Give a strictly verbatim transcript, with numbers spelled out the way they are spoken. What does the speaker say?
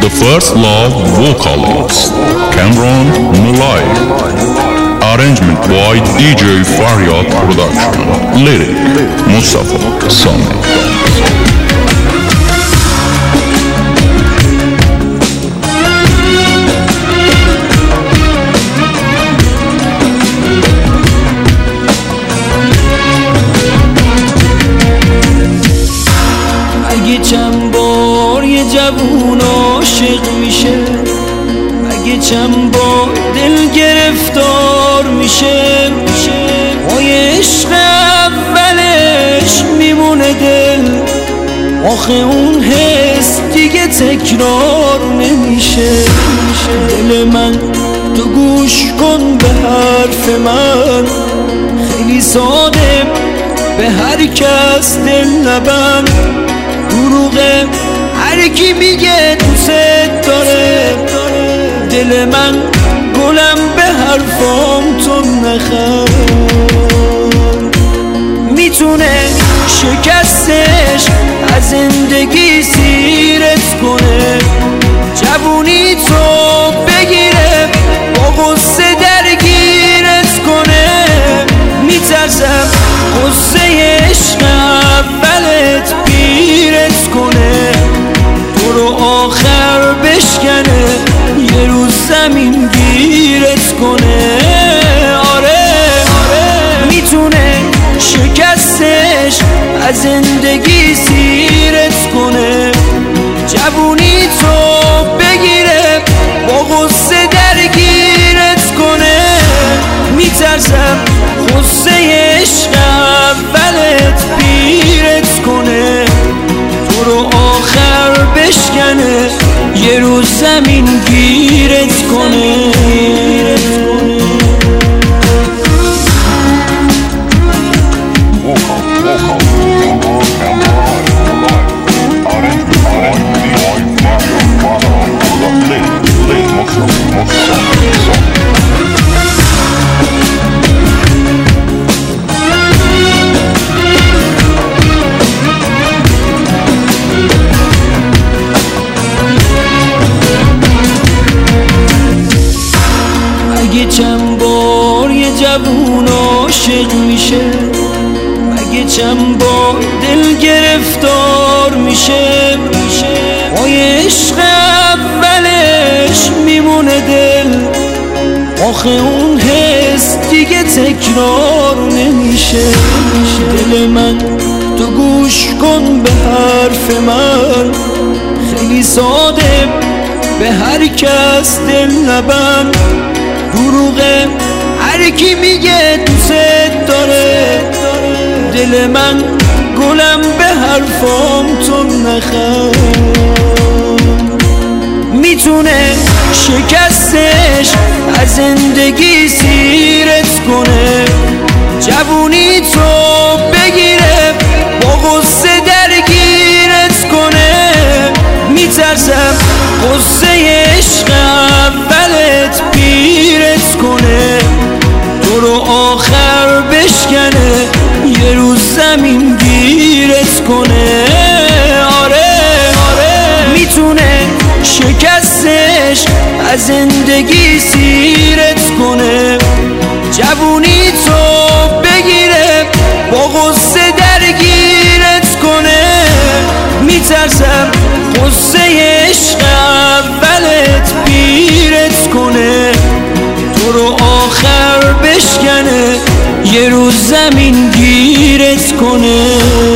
The First Love vocalist Cameron Mulay. Arrangement by D J Faryad Production. Lyric Mustafa Sami. اگه چند بار یه جوون عاشق میشه، اگه چند بار دل گرفتار میشه، پای عشق اولش میمونه دل، آخه اون حس دیگه تکرار نمیشه. دل من تو گوش کن به حرف من، خیلی ساده به هر کس دل نبند، دروغه هر کی میگه دوست داره، دل من گلم به حرفام تو نخند. میتونه شکستش از زندگی سیرت کنه، جوونی تو بگیره با غصه درگیرت کنه. میترسم غصه عشق اولت پیرت کنه، تو رو آخر بشکنه، یه روز زمین گیرت کنه. آره میتونه شکستش از زندگی سیرت کنه، جوونی تو بگیره با غصه درگیرت کنه. میترسم غصه عشق اولت پیرت کنه، تو رو آخر بشکنه، یه روز زمین گیرت کنه. اگه چند بار یه جوون عاشق میشه، اگه چند بار دل گرفتار میشه، پای عشق اولش میمونه دل، آخه اون حس دیگه تکرار نمیشه. دل من تو گوش کن به حرف من، خیلی ساده به هر کس دل نبند، دروغه هر کی میگه دوست داره، دل من گلم به حرفام تو نخند. میتونه شکستش از زندگی سیرت کنه، جوونی تو بگیره با غصه درگیرت کنه. میترسم غصه عشق اولت پیرت کنه، تو رو آخر بشکنه، یه روز زمین گیرت کنه. آره میتونه شکستش از زندگی سیرت کنه، جوونی تو بگیره با غصه درگیرت کنه. میترسم غصه عشق اولت پیرت کنه، تو رو آخر بشکنه، یه روز زمین گیرت کنه.